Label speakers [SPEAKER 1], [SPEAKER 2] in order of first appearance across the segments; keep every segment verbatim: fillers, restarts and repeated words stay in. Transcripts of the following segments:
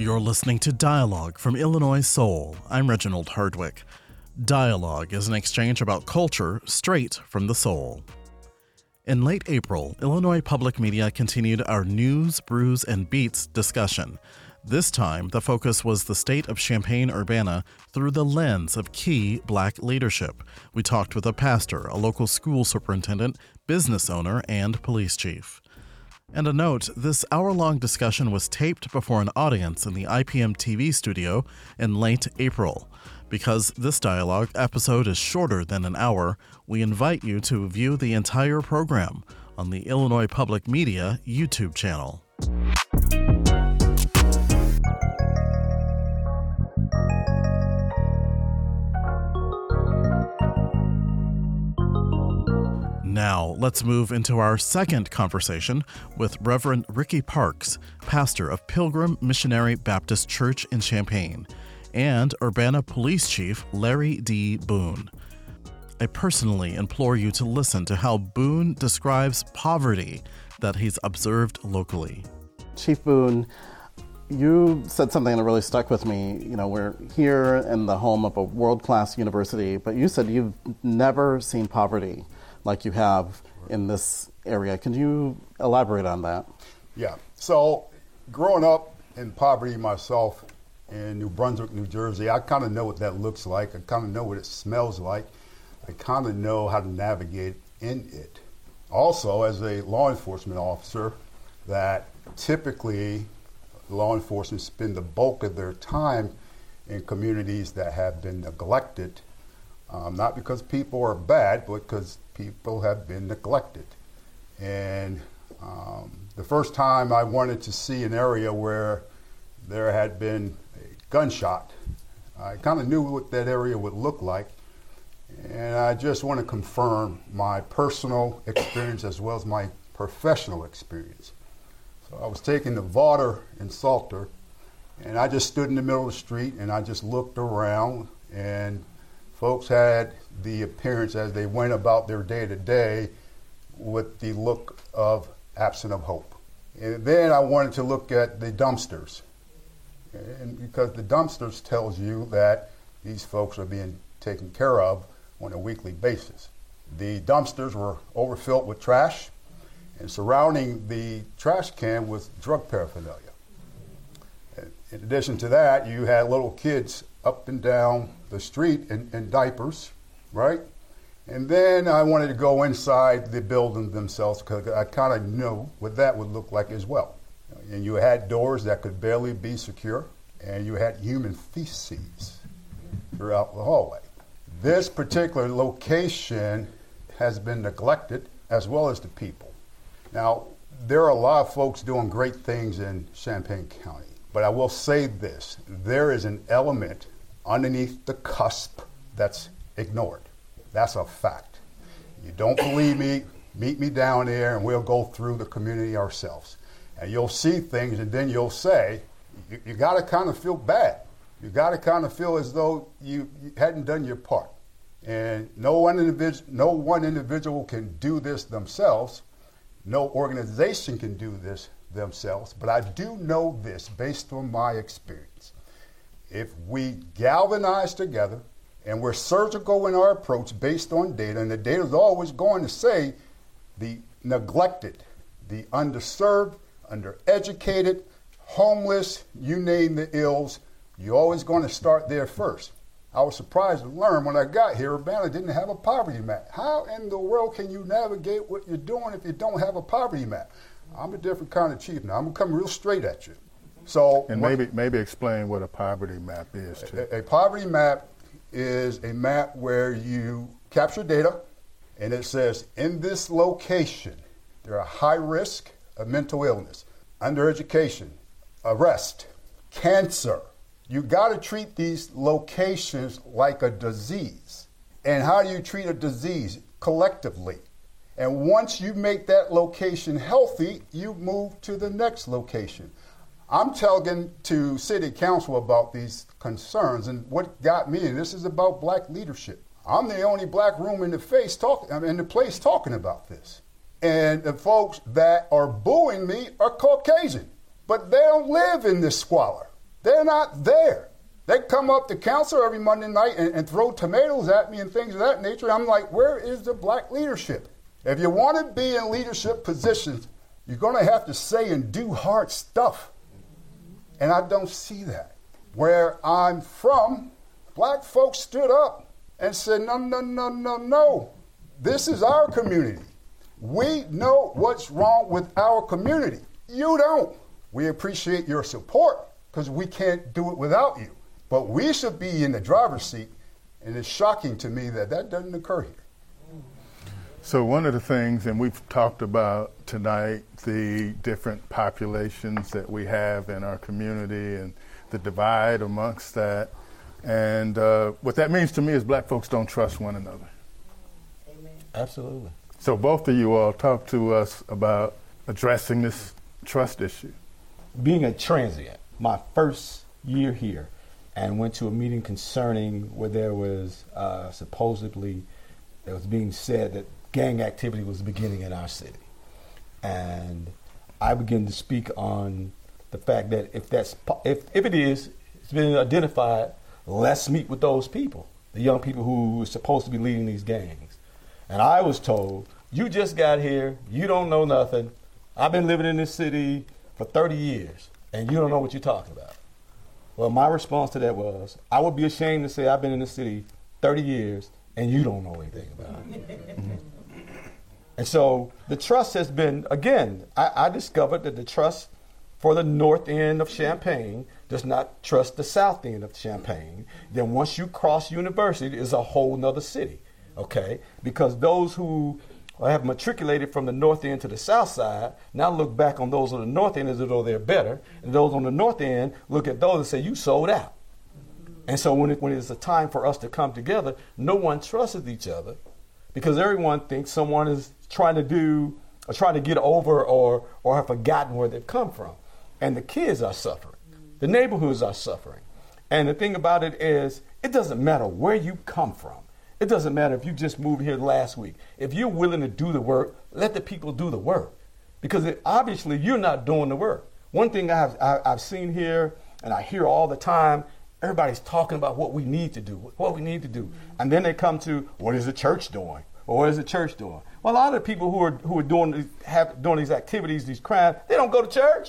[SPEAKER 1] You're listening to Dialogue from Illinois Soul. I'm Reginald Hardwick. Dialogue is an exchange about culture straight from the soul. In late April, Illinois Public Media continued our News, Brews, and Beats discussion. This time, the focus was the state of Champaign-Urbana through the lens of key Black leadership. We talked with a pastor, a local school superintendent, business owner, and police chief. And a note, this hour-long discussion was taped before an audience in the I P M T V studio in late April. Because this dialogue episode is shorter than an hour, we invite you to view the entire program on the Illinois Public Media YouTube channel. Now, let's move into our second conversation with Reverend Ricky Parks, pastor of Pilgrim Missionary Baptist Church in Champaign, and Urbana Police Chief Larry D. Boone. I personally implore you to listen to how Boone describes poverty that he's observed locally.
[SPEAKER 2] Chief Boone, you said something that really stuck with me. You know, we're here in the home of a world-class university, but you said you've never seen poverty like you have in this area. Can you elaborate on that?
[SPEAKER 3] Yeah. So growing up in poverty myself in New Brunswick, New Jersey, I kind of know what that looks like. I kind of know what it smells like. I kind of know how to navigate in it. Also, as a law enforcement officer, that typically law enforcement spend the bulk of their time in communities that have been neglected, um, not because people are bad, but because people have been neglected. And um, the first time I wanted to see an area where there had been a gunshot, I kind of knew what that area would look like. And I just want to confirm my personal experience as well as my professional experience. So I was taking the water in Salter, and I just stood in the middle of the street and I just looked around, and folks had the appearance as they went about their day-to-day with the look of absent of hope. And then I wanted to look at the dumpsters, and because the dumpsters tells you that these folks are being taken care of on a weekly basis. The dumpsters were overfilled with trash, and surrounding the trash can was drug paraphernalia. In addition to that, you had little kids up and down the street in, in diapers, right? And then I wanted to go inside the building themselves because I kind of knew what that would look like as well. And you had doors that could barely be secure, and you had human feces throughout the hallway. This particular location has been neglected, as well as the people. Now, there are a lot of folks doing great things in Champaign County, but I will say this, there is an element underneath the cusp that's ignored. That's a fact. You don't believe me, meet me down there and we'll go through the community ourselves. And you'll see things, and then you'll say, you, you gotta kind of feel bad. You gotta kind of feel as though you, you hadn't done your part. And no one individual, no one individual can do this themselves. No organization can do this themselves. But I do know this based on my experience. If we galvanize together and we're surgical in our approach based on data, and the data is always going to say the neglected, the underserved, undereducated, homeless, you name the ills, you're always going to start there first. I was surprised to learn when I got here, Urbana didn't have a poverty map. How in the world can you navigate what you're doing if you don't have a poverty map? I'm a different kind of chief now. I'm going to come real straight at you. So,
[SPEAKER 4] and maybe maybe explain what a poverty map is too.
[SPEAKER 3] A, a poverty map is a map where you capture data, and it says, in this location, there are high risk of mental illness, undereducation, arrest, cancer. You got to treat these locations like a disease. And how do you treat a disease? Collectively. And once you make that location healthy, you move to the next location. I'm talking to city council about these concerns, and what got me, and this is about black leadership. I'm the only black room in the face talking, I mean, in the place talking about this. And the folks that are booing me are Caucasian, but they don't live in this squalor. They're not there. They come up to council every Monday night and, and throw tomatoes at me and things of that nature. I'm like, where is the black leadership? If you want to be in leadership positions, you're going to have to say and do hard stuff. And I don't see that. Where I'm from, black folks stood up and said, no, no, no, no, no. This is our community. We know what's wrong with our community. You don't. We appreciate your support because we can't do it without you. But we should be in the driver's seat, and it's shocking to me that that doesn't occur here.
[SPEAKER 4] So one of the things, and we've talked about tonight, the different populations that we have in our community and the divide amongst that. And uh, what that means to me is black folks don't trust one another.
[SPEAKER 5] Amen. Absolutely.
[SPEAKER 4] So both of you all talk to us about addressing this trust issue.
[SPEAKER 5] Being a transient, my first year here, and went to a meeting concerning where there was uh, supposedly, it was being said that gang activity was beginning in our city. And I began to speak on the fact that if that's if, if it is, it's been identified, let's meet with those people, the young people who are supposed to be leading these gangs. And I was told, you just got here, you don't know nothing. I've been living in this city for thirty years, and you don't know what you're talking about. Well, my response to that was, I would be ashamed to say I've been in this city thirty years, and you don't know anything about it. Mm-hmm. And so the trust has been, again, I, I discovered that the trust for the north end of Champaign does not trust the south end of Champaign. Then once you cross University, it's a whole nother city, okay? Because those who have matriculated from the north end to the south side now look back on those on the north end as though they're better, and those on the north end look at those and say, you sold out. And so when, it, when it's a time for us to come together, no one trusts each other because everyone thinks someone is trying to do or trying to get over or, or have forgotten where they've come from. And the kids are suffering. The neighborhoods are suffering. And the thing about it is, it doesn't matter where you come from. It doesn't matter if you just moved here last week. If you're willing to do the work, let the people do the work. Because it, obviously you're not doing the work. One thing I've, I, I've seen here, and I hear all the time, everybody's talking about what we need to do, what we need to do. And then they come to, what is the church doing? Or what is the church doing? Well, a lot of the people who are who are doing these, have, doing these activities, these crimes, they don't go to church.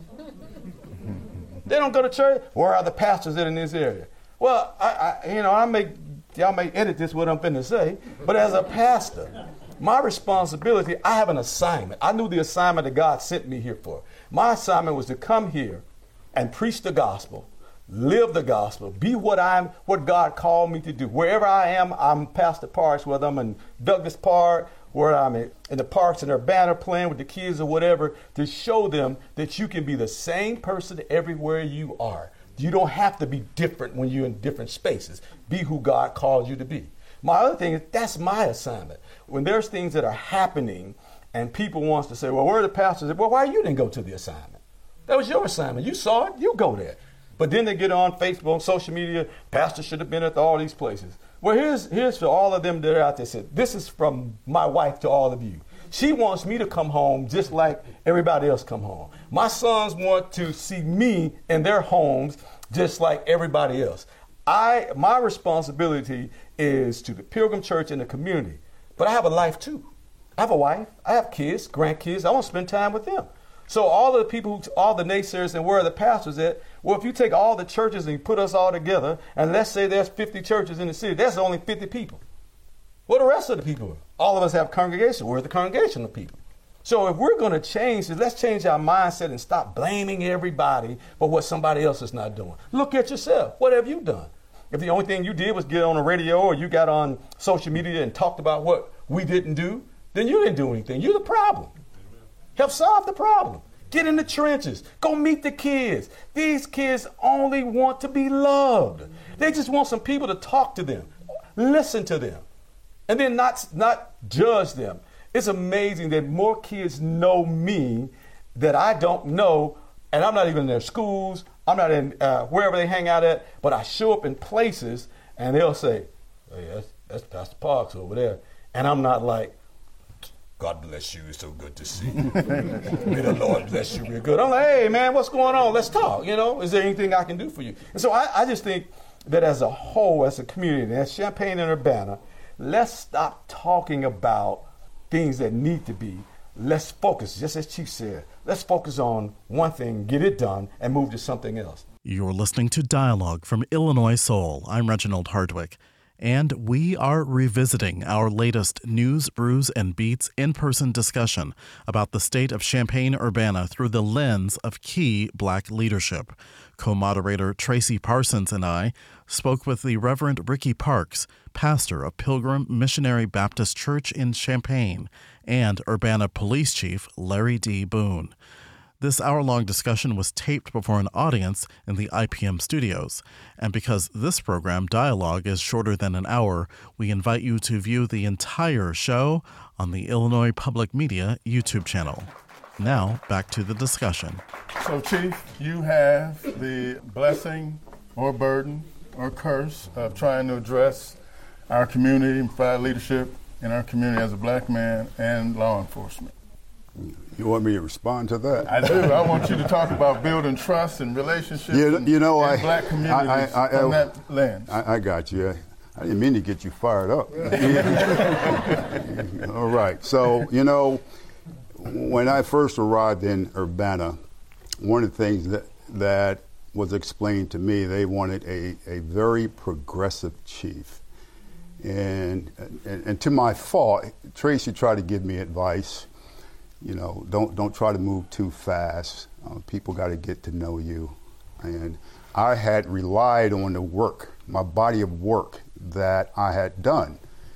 [SPEAKER 5] They don't go to church. Where are the pastors in this area? Well, I, I you know, I may, y'all may edit this what I'm finna say, but as a pastor, my responsibility, I have an assignment. I knew the assignment that God sent me here for. My assignment was to come here and preach the gospel, live the gospel, be what I'm, what God called me to do. Wherever I am, I'm Pastor Parks, whether I'm in Douglas Park, where I'm in, in the parks and they're banner playing with the kids or whatever, to show them that you can be the same person everywhere you are. You don't have to be different when you're in different spaces. Be who God called you to be. My other thing is, that's my assignment. When there's things that are happening and people wants to say, well, where are the pastors? Well, why you didn't go to the assignment? That was your assignment. You saw it, you go there. But then they get on Facebook, social media, pastor should have been at all these places. Well, here's, here's for all of them that are out there. Said, this is from my wife to all of you. She wants me to come home just like everybody else come home. My sons want to see me in their homes just like everybody else. I, my responsibility is to the Pilgrim Church and the community. But I have a life too. I have a wife. I have kids, grandkids. I want to spend time with them. So all of the people, who, all the naysayers and where are the pastors at? Well, if you take all the churches and you put us all together, and let's say there's fifty churches in the city, that's only fifty people. What are the rest of the people? All of us have congregation. Where's the congregation of people? So if we're going to change this, let's change our mindset and stop blaming everybody for what somebody else is not doing. Look at yourself. What have you done? If the only thing you did was get on the radio or you got on social media and talked about what we didn't do, then you didn't do anything. You're the problem. Help solve the problem. Get in the trenches. Go meet the kids. These kids only want to be loved. They just want some people to talk to them, listen to them, and then not, not judge them. It's amazing that more kids know me that I don't know, and I'm not even in their schools. I'm not in uh, wherever they hang out at, but I show up in places, and they'll say, hey, that's, that's Pastor Parks over there. And I'm not like, God bless you. It's so good to see you. May the Lord bless you real good. I'm like, hey, man, what's going on? Let's talk. You know, is there anything I can do for you? And so I, I just think that as a whole, as a community, as Champaign and Urbana, let's stop talking about things that need to be. Let's focus, just as Chief said, let's focus on one thing, get it done, and move to something else.
[SPEAKER 1] You're listening to Dialogue from Illinois Soul. I'm Reginald Hardwick. And we are revisiting our latest News, Brews, and Beats in-person discussion about the state of Champaign-Urbana through the lens of key black leadership. Co-moderator Tracy Parsons and I spoke with the Reverend Ricky Parks, pastor of Pilgrim Missionary Baptist Church in Champaign, and Urbana Police Chief Larry D. Boone. This hour-long discussion was taped before an audience in the I P M studios, and because this program, Dialogue, is shorter than an hour, we invite you to view the entire show on the Illinois Public Media YouTube channel. Now, back to the discussion.
[SPEAKER 4] So, Chief, you have the blessing or burden or curse of trying to address our community and provide leadership in our community as a black man and law enforcement.
[SPEAKER 3] You want me to respond to that?
[SPEAKER 4] I do. I want you to talk about building trust and relationships
[SPEAKER 3] you,
[SPEAKER 4] in,
[SPEAKER 3] you know,
[SPEAKER 4] in
[SPEAKER 3] I,
[SPEAKER 4] black communities
[SPEAKER 3] I, I, I,
[SPEAKER 4] from that lens.
[SPEAKER 3] I, I got you. I didn't mean to get you fired up. All right. So, you know, when I first arrived in Urbana, one of the things that, that was explained to me, they wanted a, a very progressive chief. And, and, and to my fault, Tracy tried to give me advice. You know, don't don't try to move too fast. Uh, people got to get to know you. And I had relied on the work, my body of work that I had done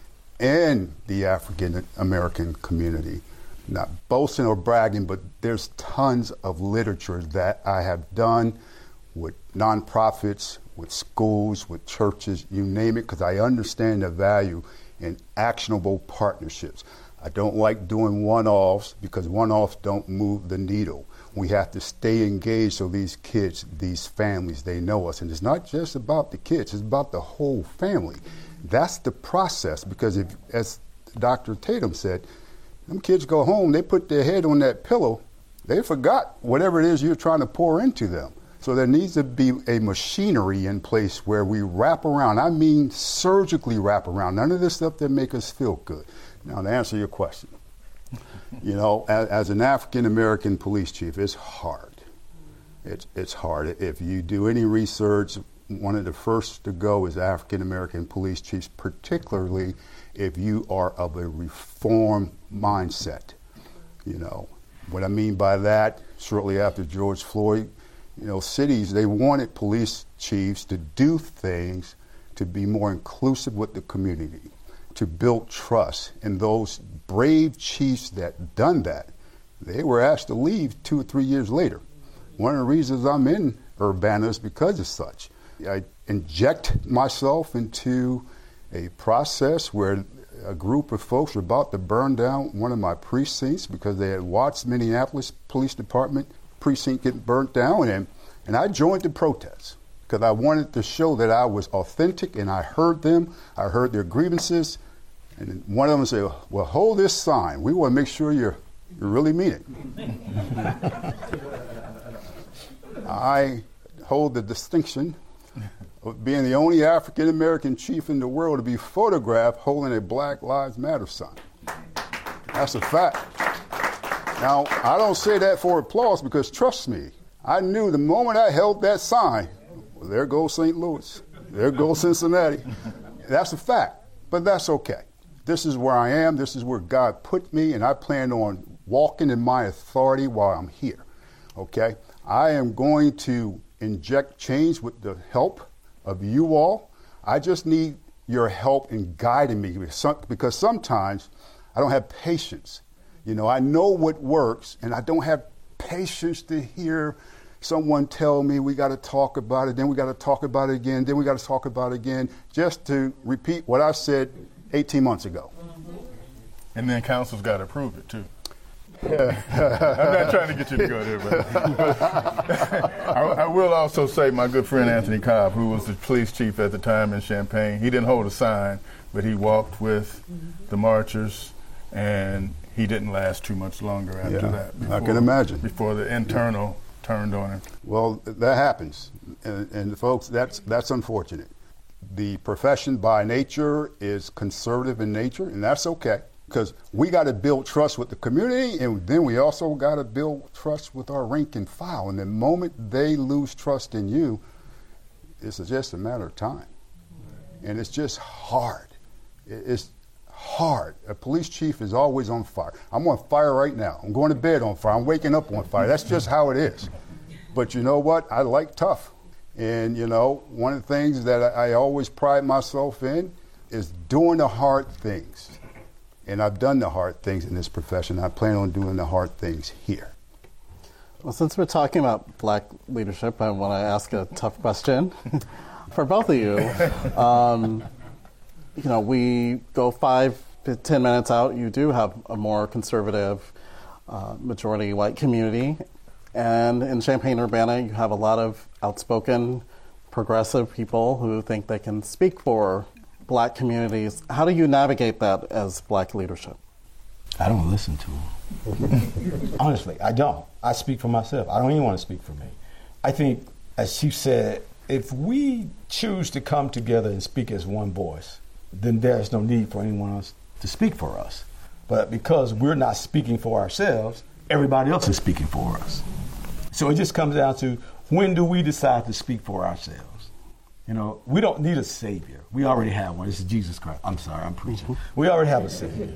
[SPEAKER 3] in the African American community. Not boasting or bragging, but there's tons of literature that I have done with nonprofits, with schools, with churches, you name it, because I understand the value in actionable partnerships. I don't like doing one-offs because one-offs don't move the needle. We have to stay engaged so these kids, these families, they know us. And it's not just about the kids, it's about the whole family. That's the process, because if, as Doctor Tatum said, them kids go home, they put their head on that pillow, they forgot whatever it is you're trying to pour into them. So there needs to be a machinery in place where we wrap around. I mean surgically wrap around. None of this stuff that make us feel good. Now, to answer your question, you know, as, as an African-American police chief, it's hard. It's, it's hard. If you do any research, one of the first to go is African-American police chiefs, particularly if you are of a reform mindset. You know, what I mean by that, shortly after George Floyd, you know, cities, they wanted police chiefs to do things to be more inclusive with the community, to build trust. And those brave chiefs that done that, they were asked to leave two or three years later. One of the reasons I'm in Urbana is because of such. I inject myself into a process where a group of folks were about to burn down one of my precincts because they had watched Minneapolis Police Department precinct get burnt down, and, and I joined the protest because I wanted to show that I was authentic, and I heard them, I heard their grievances, and one of them said, well, hold this sign. We want to make sure you're, you really mean it. I hold the distinction of being the only African-American chief in the world to be photographed holding a Black Lives Matter sign. That's a fact. Now, I don't say that for applause because, trust me, I knew the moment I held that sign, well, there goes Saint Louis, there goes Cincinnati. That's a fact, but that's okay. This is where I am, this is where God put me, and I plan on walking in my authority while I'm here, okay? I am going to inject change with the help of you all. I just need your help in guiding me because sometimes I don't have patience. You know, I know what works, and I don't have patience to hear someone tell me we got to talk about it, then we got to talk about it again, then we got to talk about it again, just to repeat what I said eighteen months ago.
[SPEAKER 4] And then council's got to approve it, too. I'm not trying to get you to go there, but I, I will also say my good friend Anthony Cobb, who was the police chief at the time in Champaign, he didn't hold a sign, but he walked with the marchers and he didn't last too much longer after
[SPEAKER 3] Yeah,
[SPEAKER 4] that.
[SPEAKER 3] I can imagine.
[SPEAKER 4] Before the internal turned on him.
[SPEAKER 3] Well, that happens, and, and folks, that's that's unfortunate. The profession by nature is conservative in nature, and that's okay, because we got to build trust with the community, and then we also got to build trust with our rank and file. And the moment they lose trust in you, it's just a matter of time. And it's just hard. It's hard. A police chief is always on fire. I'm on fire right now. I'm going to bed on fire. I'm waking up on fire. That's just how it is. But you know what? I like tough. And, you know, one of the things that I always pride myself in is doing the hard things. And I've done the hard things in this profession. I plan on doing the hard things here.
[SPEAKER 2] Well, since we're talking about black leadership, I want to ask a tough question for both of you. Um, you know, we go five to ten minutes out. You do have a more conservative, uh, majority white community. And in Champaign-Urbana, you have a lot of outspoken, progressive people who think they can speak for black communities. How do you navigate that as black leadership?
[SPEAKER 5] I don't listen to them. Honestly, I don't. I speak for myself. I don't even want to speak for me. I think, as Chief said, if we choose to come together and speak as one voice, then there's no need for anyone else to speak for us. But because we're not speaking for ourselves, everybody else is speaking for us. So it just comes down to, when do we decide to speak for ourselves? You know, we don't need a savior. We already have one. This is Jesus Christ. I'm sorry, I'm preaching. We already have a savior.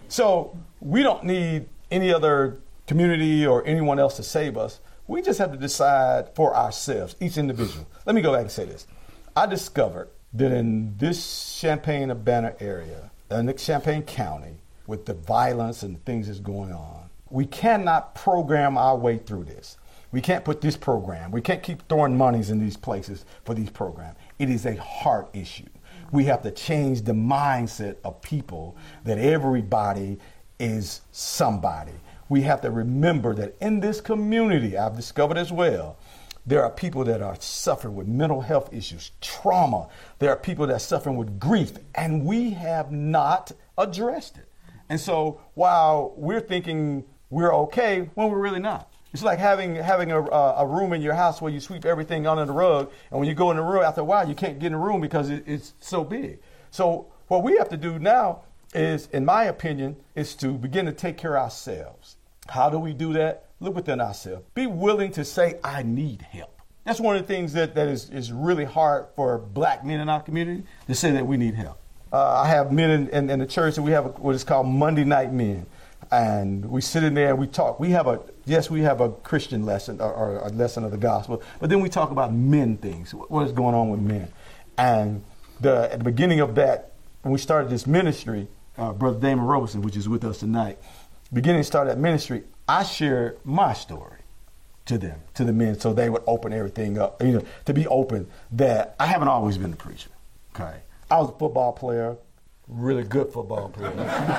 [SPEAKER 5] So we don't need any other community or anyone else to save us. We just have to decide for ourselves, each individual. Let me go back and say this. I discovered that in this Champaign-Urbana area, in Champaign County, with the violence and the things that's going on, we cannot program our way through this. We can't put this program. We can't keep throwing monies in these places for these programs. It is a heart issue. We have to change the mindset of people that everybody is somebody. We have to remember that in this community, I've discovered as well, there are people that are suffering with mental health issues, trauma. There are people that are suffering with grief, and we have not addressed it. And so while we're thinking we're okay, when we're really not. It's like having having a, a room in your house where you sweep everything under the rug, and when you go in the room, after a while, you can't get in the room because it, it's so big. So what we have to do now is, in my opinion, is to begin to take care of ourselves. How do we do that? Look within ourselves. Be willing to say, I need help. That's one of the things that, that is, is really hard for black men in our community, to say that we need help. Uh, I have men in, in, in the church, and we have a, what is called Monday Night Men. And we sit in there and we talk. We have a, yes, we have a Christian lesson or, or a lesson of the gospel, but then we talk about men things. What is going on with men? And the, at the beginning of that, when we started this ministry, uh, Brother Damon Robeson, which is with us tonight, beginning to start that ministry, I shared my story to them, to the men, so they would open everything up, you know, to be open that I haven't always been a preacher, okay? I was a football player, really good football player.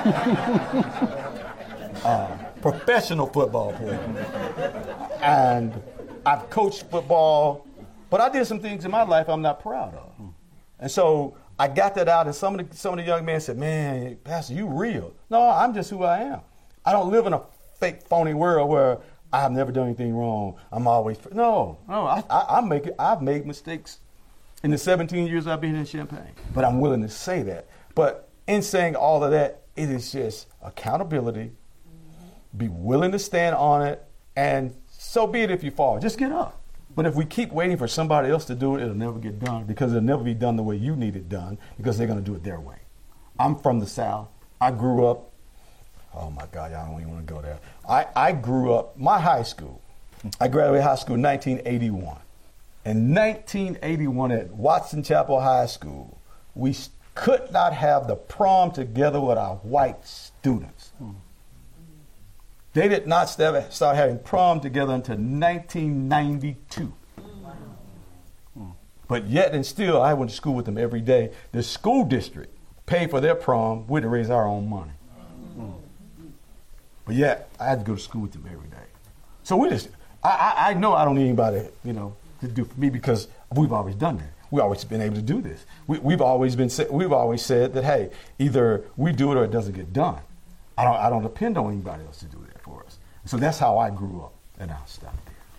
[SPEAKER 5] uh, professional football player. And I've coached football, but I did some things in my life I'm not proud of. And so I got that out, and some of the, some of the young men said, man, Pastor, you real. No, I'm just who I am. I don't live in a fake, phony world where I've never done anything wrong. I'm always, no, no, I, I, I make it, I've made mistakes in the seventeen years I've been in Champaign. But I'm willing to say that. But in saying all of that, it is just accountability, be willing to stand on it, and so be it if you fall. Just get up. But if we keep waiting for somebody else to do it, it'll never get done, because it'll never be done the way you need it done, because they're going to do it their way. I'm from the South. I grew up, oh my God, y'all don't even want to go there. I, I grew up, my high school, I graduated high school in nineteen eighty-one. In nineteen eighty-one at Watson Chapel High School, we could not have the prom together with our white students. Hmm. They did not start having prom together until nineteen ninety-two. Wow. Hmm. But yet and still, I went to school with them every day. The school district paid for their prom. We had to raise our own money. Hmm. But yet, I had to go to school with them every day. So we just, I, I, I know I don't need anybody, you know, to do for me, because we've always done that. We've always been able to do this. We, we've always been, we've always said that, hey, either we do it or it doesn't get done. I don't, I don't depend on anybody else to do that for us. So that's how I grew up, and I'll stop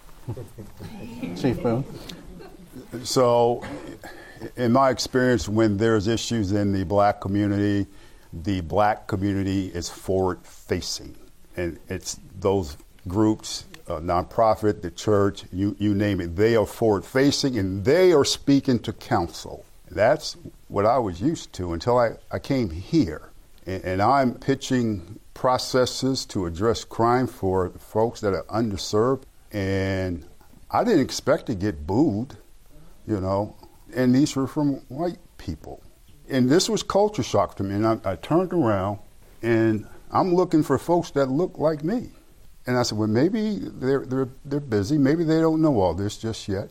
[SPEAKER 5] there.
[SPEAKER 2] Chief Boone?
[SPEAKER 3] So, in my experience, when there's issues in the black community, the black community is forward-facing. And it's those groups, uh, nonprofit, the church, you, you name it, they are forward-facing and they are speaking to council. That's what I was used to until I, I came here. And, and I'm pitching processes to address crime for folks that are underserved. And I didn't expect to get booed, you know, and these were from white people. And this was culture shock to me. And I, I turned around and I'm looking for folks that look like me. And I said, well, maybe they're, they're, they're busy. Maybe they don't know all this just yet.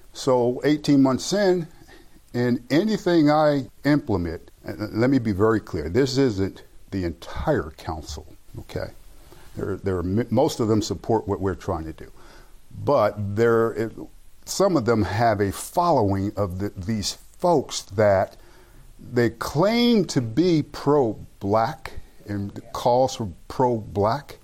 [SPEAKER 3] So eighteen months in, and anything I implement, and let me be very clear, this isn't the entire council, okay? There, there are, most of them support what we're trying to do. But there, it, some of them have a following of the, these folks that they claim to be pro-black and the calls for pro-black.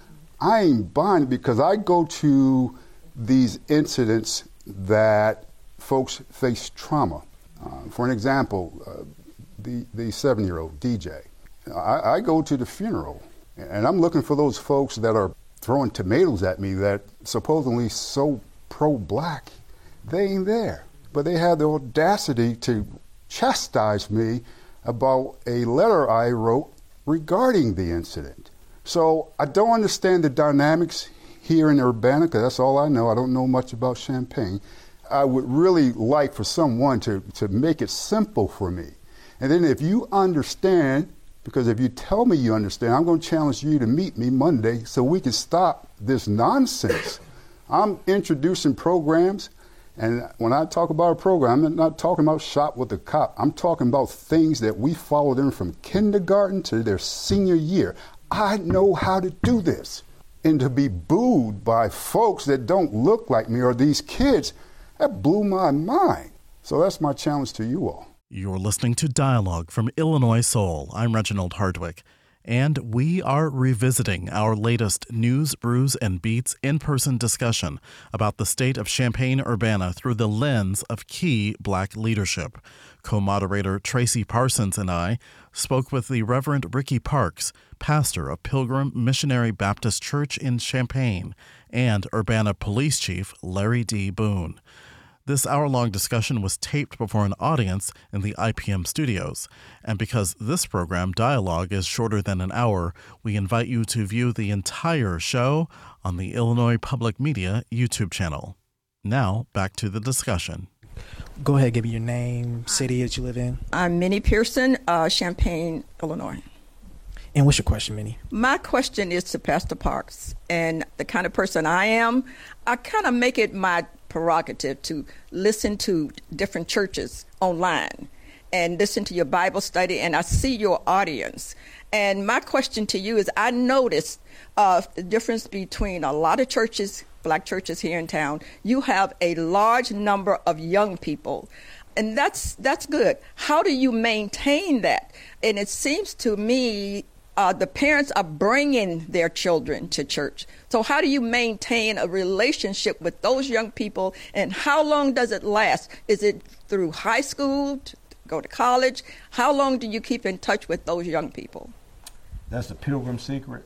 [SPEAKER 3] I ain't buying it because I go to these incidents that folks face trauma. Uh, for an example, uh, the, the seven-year-old D J. I, I go to the funeral, and I'm looking for those folks that are throwing tomatoes at me that supposedly so pro-black. They ain't there. But they have the audacity to chastise me about a letter I wrote regarding the incident. So I don't understand the dynamics here in Urbana, because that's all I know. I don't know much about Champaign. I would really like for someone to, to make it simple for me. And then if you understand, because if you tell me you understand, I'm going to challenge you to meet me Monday so we can stop this nonsense. I'm introducing programs, and when I talk about a program, I'm not talking about shop with the cop. I'm talking about things that we follow them from kindergarten to their senior year. I know how to do this. And to be booed by folks that don't look like me or these kids, that blew my mind. So that's my challenge to you all.
[SPEAKER 1] You're listening to Dialogue from Illinois Soul. I'm Reginald Hardwick, and we are revisiting our latest News, Brews, and Beats in-person discussion about the state of Champaign-Urbana through the lens of key black leadership. Co-moderator Tracy Parsons and I spoke with the Reverend Ricky Parks, pastor of Pilgrim Missionary Baptist Church in Champaign, and Urbana Police Chief Larry D. Boone. This hour-long discussion was taped before an audience in the I P M studios, and because this program, Dialogue, is shorter than an hour, we invite you to view the entire show on the Illinois Public Media YouTube channel. Now, back to the discussion.
[SPEAKER 6] Go ahead, give me your name, city that you live in.
[SPEAKER 7] I'm Minnie Pearson, uh, Champaign, Illinois.
[SPEAKER 6] And what's your question, Minnie?
[SPEAKER 7] My question is to Pastor Parks, and the kind of person I am, I kind of make it my prerogative to listen to different churches online and listen to your Bible study, and I see your audience. And my question to you is, I noticed uh, the difference between a lot of churches, black churches here in town. You have a large number of young people, and that's that's good. How do you maintain that? And it seems to me Uh, the parents are bringing their children to church. So how do you maintain a relationship with those young people, and how long does it last? Is it through high school, to go to college? How long do you keep in touch with those young people?
[SPEAKER 5] That's the Pilgrim secret.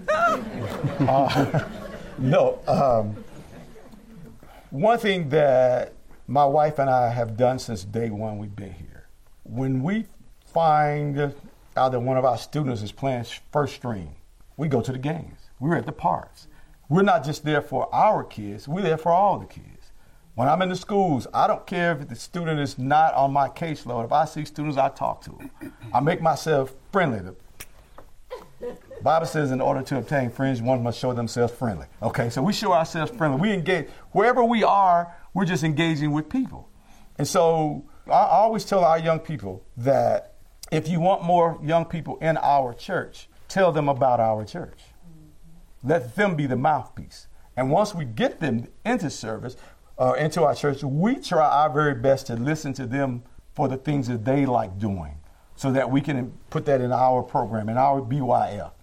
[SPEAKER 5] uh, no. Um, one thing that my wife and I have done since day one we've been here, when we find either one of our students is playing first string, we go to the games. We're at the parks. We're not just there for our kids, we're there for all the kids. When I'm in the schools, I don't care if the student is not on my caseload. If I see students, I talk to them. I make myself friendly. The Bible says in order to obtain friends, one must show themselves friendly. Okay, so we show ourselves friendly. We engage. Wherever we are, we're just engaging with people. And so I always tell our young people that if you want more young people in our church, tell them about our church. Let them be the mouthpiece. And once we get them into service, uh, into our church, we try our very best to listen to them for the things that they like doing so that we can put that in our program, in our B Y F.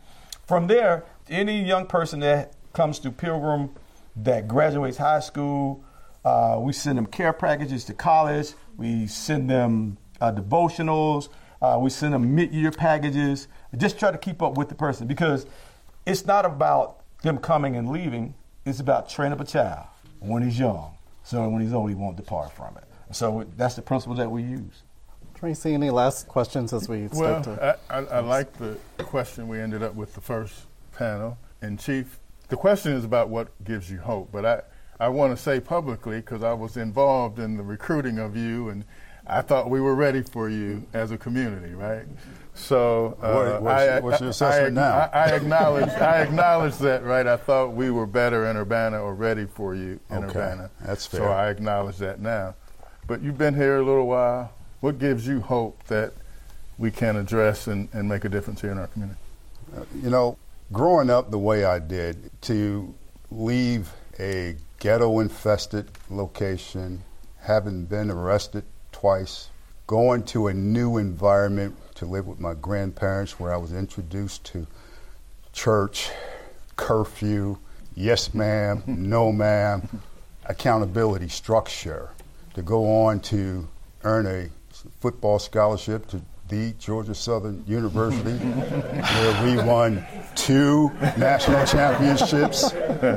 [SPEAKER 5] from there, any young person that comes to Pilgrim that graduates high school, uh, we send them care packages to college. We send them uh, devotionals. Uh, we send them mid-year packages. Just try to keep up with the person, because it's not about them coming and leaving. It's about training up a child when he's young, so when he's old, he won't depart from it. So that's the principle that we use.
[SPEAKER 2] Tracy, any last questions as we start
[SPEAKER 4] well,
[SPEAKER 2] to...
[SPEAKER 4] I, I, I like the question we ended up with the first panel. And Chief, the question is about what gives you hope. But I, I want to say publicly, because I was involved in the recruiting of you, and I thought we were ready for you as a community, right? So uh,
[SPEAKER 3] what, what's,
[SPEAKER 4] I,
[SPEAKER 3] what's your
[SPEAKER 4] I,
[SPEAKER 3] assessment
[SPEAKER 4] I,
[SPEAKER 3] now?
[SPEAKER 4] I, I acknowledge I acknowledge that, right? I thought we were better in Urbana or ready for you in
[SPEAKER 3] Okay,
[SPEAKER 4] Urbana.
[SPEAKER 3] that's fair.
[SPEAKER 4] So I acknowledge that now. But you've been here a little while. What gives you hope that we can address and, and make a difference here in our community?
[SPEAKER 3] Uh, you know, growing up the way I did, to leave a ghetto-infested location, having been arrested twice, going to a new environment to live with my grandparents where I was introduced to church, curfew, yes ma'am, no ma'am, accountability, structure, to go on to earn a football scholarship to the Georgia Southern University, where we won two national championships.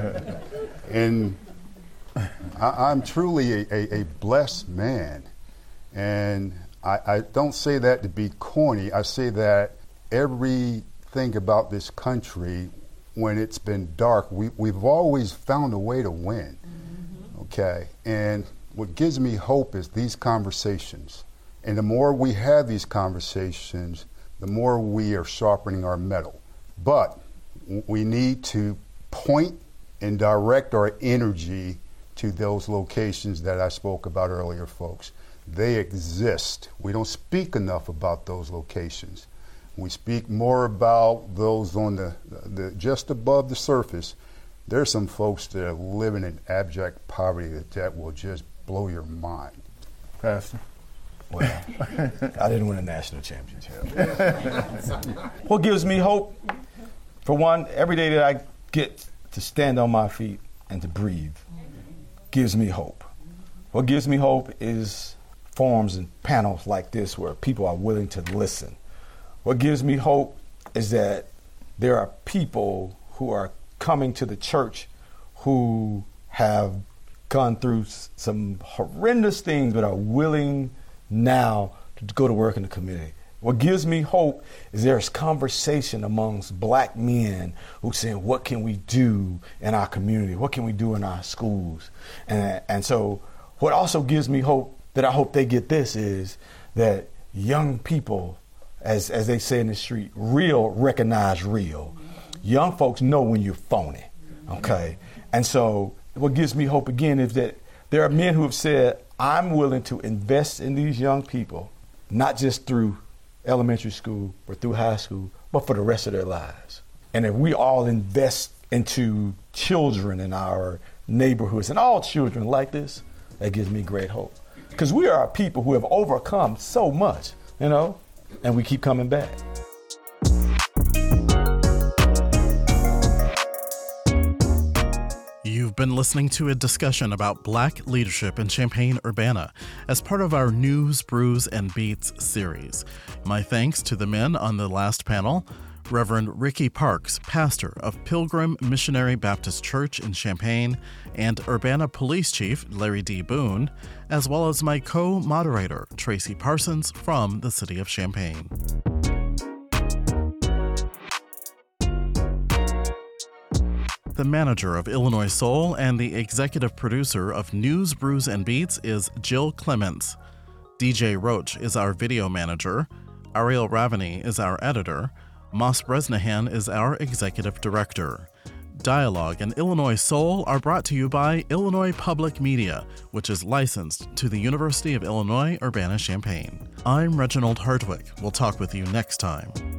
[SPEAKER 3] And I, I'm truly a, a, a blessed man. And I, I don't say that to be corny. I say that everything about this country, when it's been dark, we, we've always found a way to win. Mm-hmm. Okay? And what gives me hope is these conversations. And the more we have these conversations, the more we are sharpening our metal. But we need to point and direct our energy to those locations that I spoke about earlier, folks. They exist. We don't speak enough about those locations. We speak more about those on the, the just above the surface. There's some folks that are living in abject poverty that, that will just blow your mind.
[SPEAKER 4] Pastor?
[SPEAKER 5] Well, I didn't win a national championship. What gives me hope? For one, every day that I get to stand on my feet and to breathe gives me hope. What gives me hope is forums and panels like this where people are willing to listen. What gives me hope is that there are people who are coming to the church who have gone through some horrendous things but are willing now to go to work in the community. What gives me hope is there's conversation amongst black men who saying, what can we do in our community? What can we do in our schools? And, and so what also gives me hope, that I hope they get this, is that young people, as, as they say in the street, real recognize real. Young folks know when you're phony, okay? And so what gives me hope again is that there are men who have said, I'm willing to invest in these young people, not just through elementary school or through high school, but for the rest of their lives. And if we all invest into children in our neighborhoods, and all children like this, that gives me great hope. Because we are a people who have overcome so much, you know, and we keep coming back.
[SPEAKER 1] You've been listening to a discussion about Black leadership in Champaign-Urbana as part of our News, Brews, and Beats series. My thanks to the men on the last panel, Reverend Ricky Parks, pastor of Pilgrim Missionary Baptist Church in Champaign, and Urbana Police Chief Larry D. Boone, as well as my co-moderator, Tracy Parsons from the city of Champaign. The manager of Illinois Soul and the executive producer of News, Brews, and Beats is Jill Clements. D J Roach is our video manager. Ariel Ravaney is our editor. Moss Bresnahan is our executive director. Dialogue and Illinois Soul are brought to you by Illinois Public Media, which is licensed to the University of Illinois Urbana-Champaign. I'm Reginald Hardwick. We'll talk with you next time.